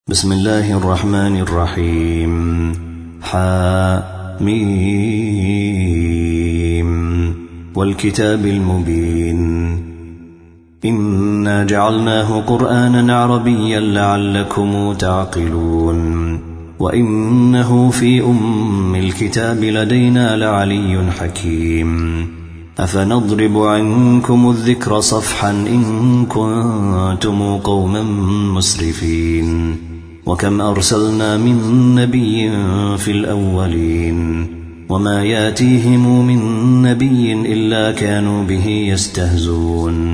بسم الله الرحمن الرحيم. حم والكتاب المبين إنا جعلناه قرآنا عربيا لعلكم تعقلون وإنه في أم الكتاب لدينا لعلي حكيم أفنضرب عنكم الذكر صفحا إن كنتم قوما مسرفين وكم أرسلنا من نبي في الأولين وما ياتيهم من نبي إلا كانوا به يستهزون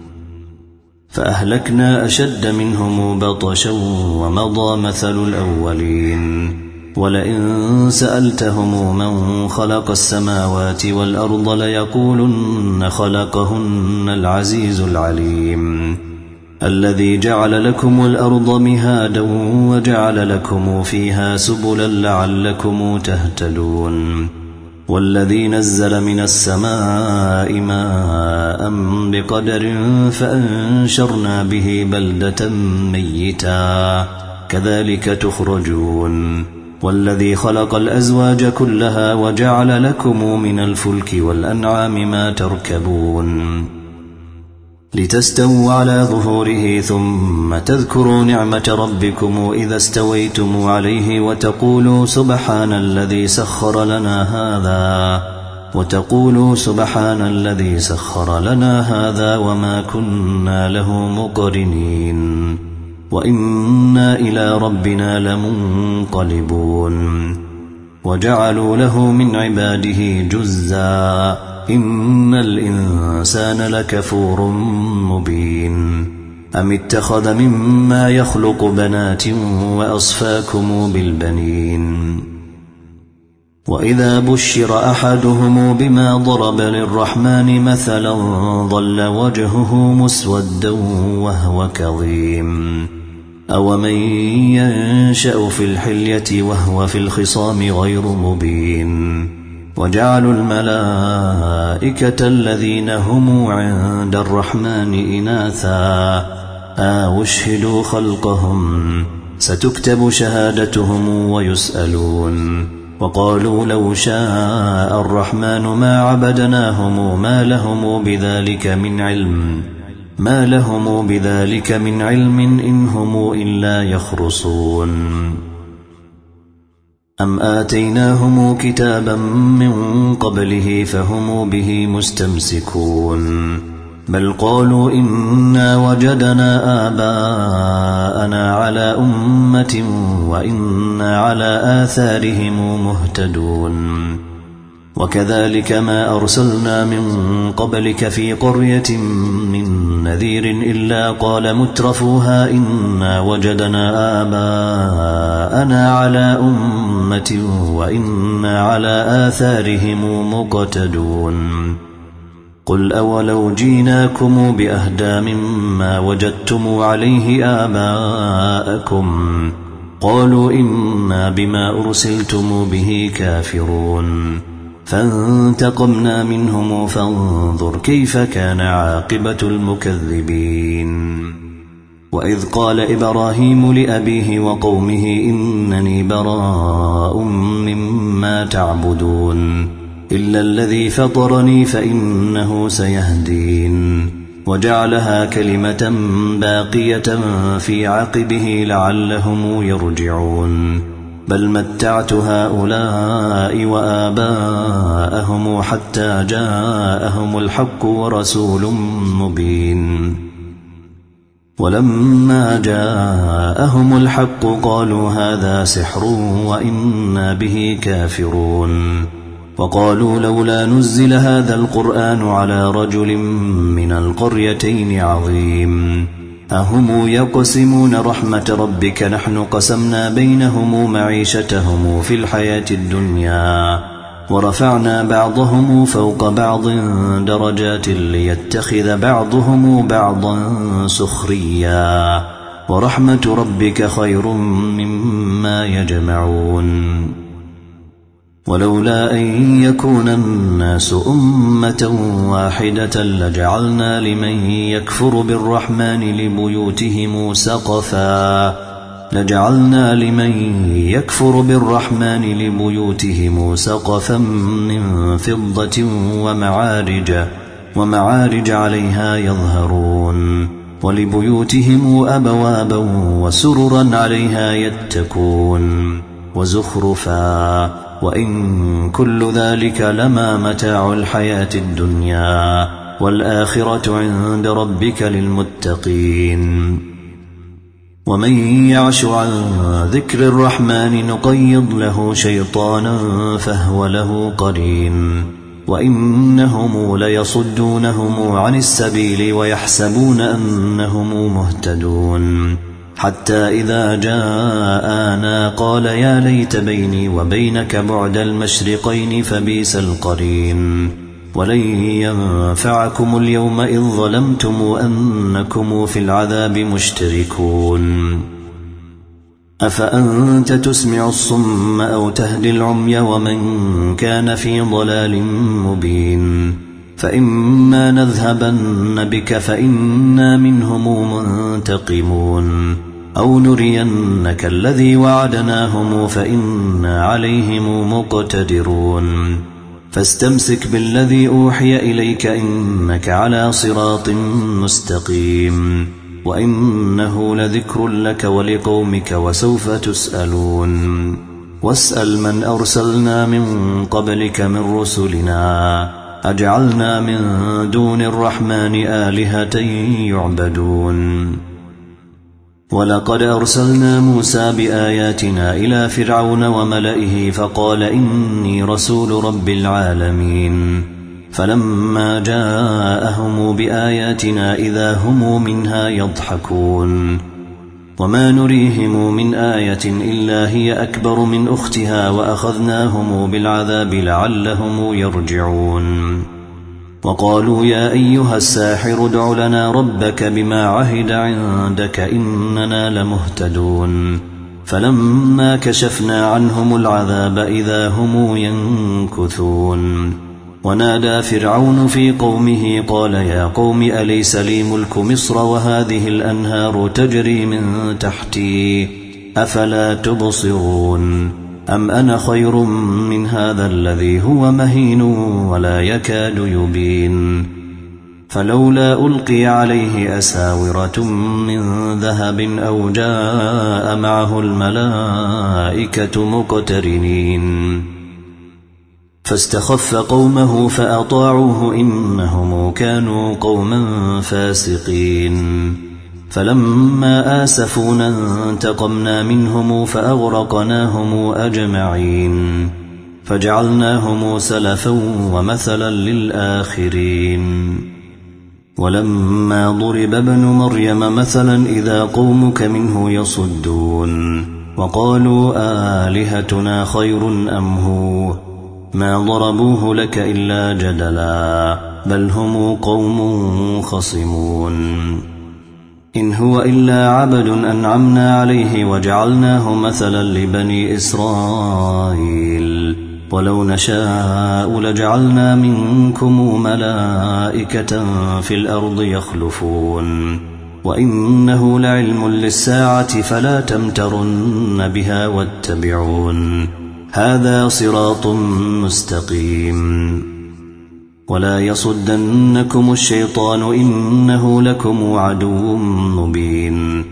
فأهلكنا أشد منهم بطشا ومضى مثل الأولين ولئن سألتهم من خلق السماوات والأرض ليقولن خلقهن العزيز العليم الذي جعل لكم الأرض مهادا وجعل لكم فيها سبلا لعلكم تهتدون والذي نزل من السماء ماء بقدر فأنشرنا به بلدة ميتا كذلك تخرجون والذي خلق الأزواج كلها وجعل لكم من الفلك والأنعام ما تركبون لتستووا على ظهوره ثم تذكروا نعمة ربكم إذا استويتم عليه وتقولوا سبحان الذي سخر لنا هذا وما كنا له مقرنين وإنا إلى ربنا لمنقلبون وجعلوا له من عباده جزءا إن الإنسان لكفور مبين أم اتخذ مما يخلق بنات وأصفاكم بالبنين وإذا بشر أحدهم بما ضرب للرحمن مثلا ظل وجهه مسودا وهو كظيم أومن ينشأ في الحلية وهو في الخصام غير مبين وجعلوا الملائكة الذين هم عند الرحمن إناثا أشهدوا خلقهم ستكتب شهادتهم ويسألون وقالوا لو شاء الرحمن ما عبدناهم ما لهم بذلك من علم إن هم إلا يخرصون أم آتيناهم كتابا من قبله فهم به مستمسكون بل قالوا إنا وجدنا آباءنا على أمة وإنا على آثارهم مهتدون وكذلك ما أرسلنا من قبلك في قرية من نذير إلا قال مترفوها إنا وجدنا آباءنا على أمة وإنا على آثارهم مقتدون قل أولو جيناكم بأهدى مما وجدتم عليه آباءكم قالوا إنا بما أرسلتم به كافرون فانتقمنا منهم فانظر كيف كان عاقبة المكذبين وإذ قال إبراهيم لأبيه وقومه إنني براء مما تعبدون إلا الذي فطرني فإنه سيهدين وجعلها كلمة باقية في عقبه لعلهم يرجعون بل متعت هؤلاء وآباءهم حتى جاءهم الحق ورسول مبين ولما جاءهم الحق قالوا هذا سحر وإنا به كافرون وقالوا لولا نزل هذا القرآن على رجل من القريتين عظيم أهم يقسمون رحمة ربك نحن قسمنا بينهم معيشتهم في الحياة الدنيا ورفعنا بعضهم فوق بعض درجات ليتخذ بعضهم بعضا سخريا ورحمة ربك خير مما يجمعون ولولا أن يكون الناس أمة واحدة لجعلنا لمن يكفر بالرحمن لبيوتهم لجعلنا لمن يكفر بالرحمن لبيوتهم سقفا من فضة ومعارج عليها يظهرون ولبيوتهم أبوابا وسررا عليها يتكون وزخرفا وإن كل ذلك لما متاع الحياة الدنيا والآخرة عند ربك للمتقين ومن يعش عن ذكر الرحمن نقيض له شيطانا فهو له قرين وإنهم ليصدونهم عن السبيل ويحسبون أنهم مهتدون حتى إذا جاءنا قال يا ليت بيني وبينك بعد المشرقين فبئس القرين ولن ينفعكم اليوم إذ ظلمتم أنكم في العذاب مشتركون أفأنت تسمع الصم أو تهدي العمي ومن كان في ضلال مبين فإما نذهبن بك فإنا منهم منتقمون أو نرينك الذي وعدناهم فإنا عليهم مقتدرون فاستمسك بالذي أوحي إليك إنك على صراط مستقيم وإنه لذكر لك ولقومك وسوف تسألون واسأل من أرسلنا من قبلك من رسلنا أجعلنا من دون الرحمن آلهة يعبدون ولقد أرسلنا موسى بآياتنا إلى فرعون وملئه فقال إني رسول رب العالمين فلما جاءهم بآياتنا إذا هم منها يضحكون وما نريهم من آية إلا هي أكبر من أختها وأخذناهم بالعذاب لعلهم يرجعون وقالوا يا أيها الساحر ادع لنا ربك بما عهد عندك إننا لمهتدون فلما كشفنا عنهم العذاب إذا هم ينكثون ونادى فرعون في قومه قال يا قوم أليس لي ملك مصر وهذه الأنهار تجري من تحتي أفلا تبصرون أم أنا خير من هذا الذي هو مهين ولا يكاد يبين فلولا ألقي عليه أساورة من ذهب أو جاء معه الملائكة مقترنين فاستخف قومه فأطاعوه إنهم كانوا قوما فاسقين فلما آسفونا انتقمنا منهم فأغرقناهم أجمعين فجعلناهم سلفا ومثلا للآخرين ولما ضرب ابن مريم مثلا إذا قومك منه يصدون وقالوا آلهتنا خير أم هو ما ضربوه لك إلا جدلا بل هم قوم خصمون إن هو إلا عبد أنعمنا عليه وجعلناه مثلا لبني إسرائيل ولو نشاء لجعلنا منكم ملائكة في الأرض يخلفون وإنه لعلم للساعة فلا تمترن بها واتبعون هذا صراط مستقيم ولا يصدنكم الشيطان إنه لكم عدو مبين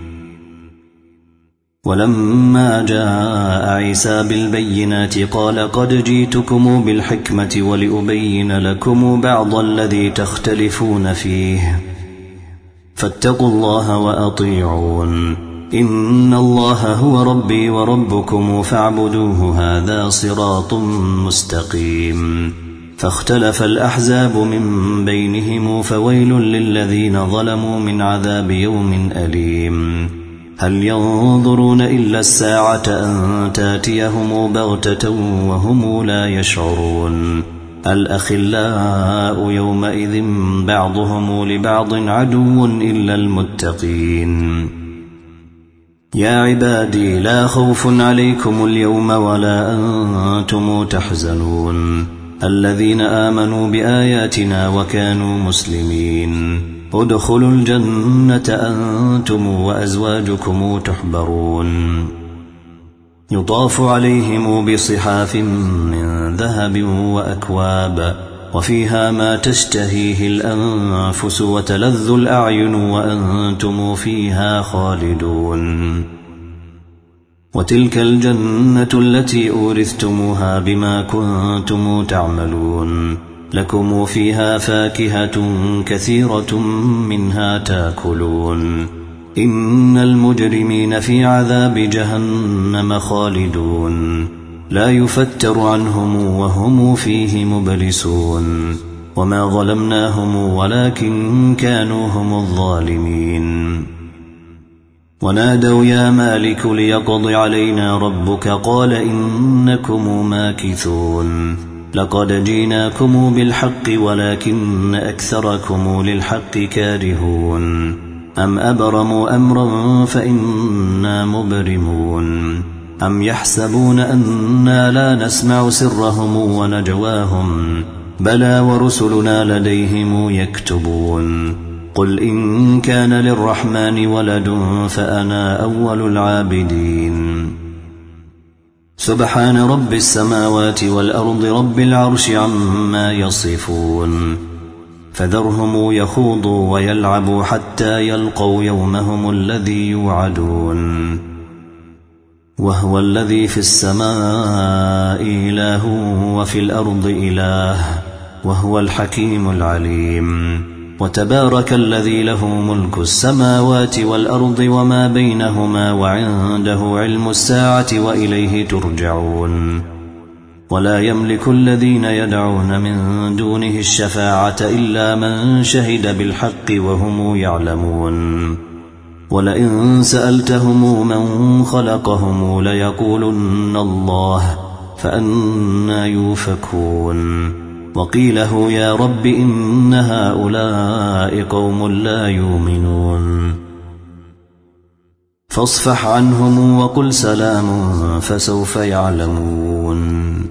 ولما جاء عيسى بالبينات قال قد جئتكم بالحكمة ولأبين لكم بعض الذي تختلفون فيه فاتقوا الله وأطيعون إن الله هو ربي وربكم فاعبدوه هذا صراط مستقيم فاختلف الأحزاب من بينهم فويل للذين ظلموا من عذاب يوم أليم هل ينظرون إلا الساعة أن تاتيهم بغتة وهم لا يشعرون الأخلاء يومئذ بعضهم لبعض عدو إلا المتقين يا عبادي لا خوف عليكم اليوم ولا أنتم تحزنون الذين آمنوا بآياتنا وكانوا مسلمين ادخلوا الجنة أنتم وأزواجكم تحبرون يطاف عليهم بصحاف من ذهب وأكواب وفيها ما تشتهيه الأنفس وتلذ الأعين وأنتم فيها خالدون وتلك الجنة التي أورثتموها بما كنتم تعملون لكم فيها فاكهة كثيرة منها تاكلون إن المجرمين في عذاب جهنم خالدون لا يفتر عنهم وهم فيه مبلسون وما ظلمناهم ولكن كانوا هم الظالمين ونادوا يا مالك ليقض علينا ربك قال إنكم ماكثون لقد جئناكم بالحق ولكن أكثركم للحق كارهون أم أبرموا أمرا فإنا مبرمون أم يحسبون أنا لا نسمع سرهم ونجواهم بلى ورسلنا لديهم يكتبون قل إن كان للرحمن ولد فأنا أول العابدين سبحان رب السماوات والأرض رب العرش عما يصفون فذرهم يخوضوا ويلعبوا حتى يلقوا يومهم الذي يوعدون وهو الذي في السماء إله وفي الأرض إله وهو الحكيم العليم وتبارك الذي له ملك السماوات والأرض وما بينهما وعنده علم الساعة وإليه ترجعون ولا يملك الذين يدعون من دونه الشفاعة إلا من شهد بالحق وهم يعلمون ولئن سألتهم من خلقهم ليقولن الله فأنى يؤفكون وقيله يا رب إن هؤلاء قوم لا يؤمنون فاصفح عنهم وقل سلام فسوف يعلمون